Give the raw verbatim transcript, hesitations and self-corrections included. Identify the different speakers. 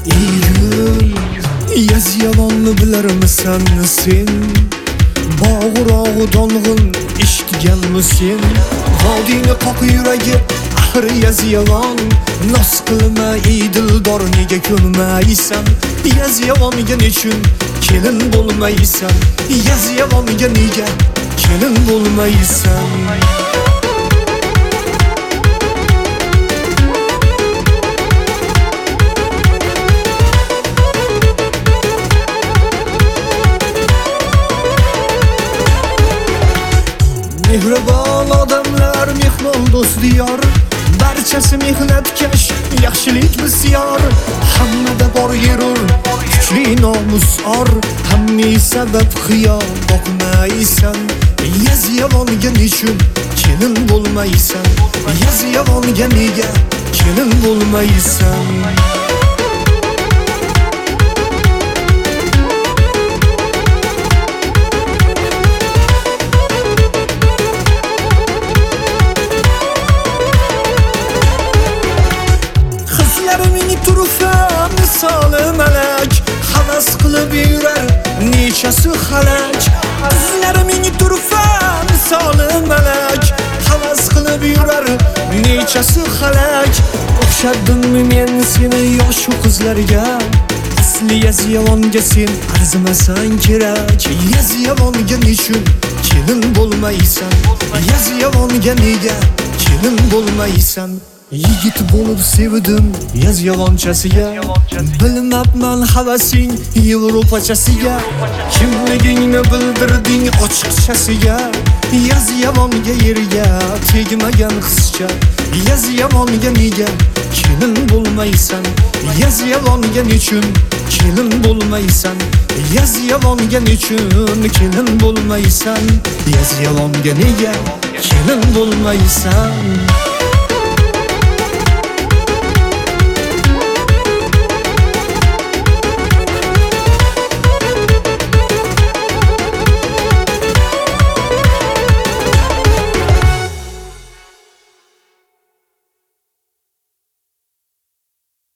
Speaker 1: İyigül, yaz yalanını bilermisan sen? Bağırağı dolğun eshitganmisan? G'odingni qoq yuragi, ahri yaz yalan. Nos qilma ey dildor, nega ko'nmaysan? Yaz yaloniga nechun kelin bo'lmaysan? Yaz yaloniga nega kelin bo'lmaysan? Mehribon odamlar, mehmon do'st diyor, barchasi mehnatkash, yaxshilik bisyor. Hammada bor g'urur, kuchli nomus or, hamma sabab xiyo boqmaysan. Yaz yaloniga nechun kelin bo'lmaysan? Yaz yaloniga nega kelin bo'lmaysan? Meni turfa misoli malak, havas qilib yurar nechasi halak. Qizlar meni turfa misoli malak, havas qilib yurar nechasi halak. O'xshadimmi men seni yosh qizlarga? Asli yaz yalonga sen arzimasan kerak. Yaz yaloniga nechun kelin bo'lmaysan? Yaz yaloniga nega kelin bo'lmaysan? Yigit bo'lib sevdim yaz yalonchasiga, bilmabman havasing Yevropachasiga. Kimligingni bildirding ochiqchasiga, yaz yaloniga yerga tegmagan qizcha. Yaz yaloniga nega kelin bo'lmaysan? Yaz yaloniga nechun kelin bo'lmaysan? Yaz yaloniga nechun kelin bo'lmaysan? Yaz yaloniga nega kelin bo'lmaysan?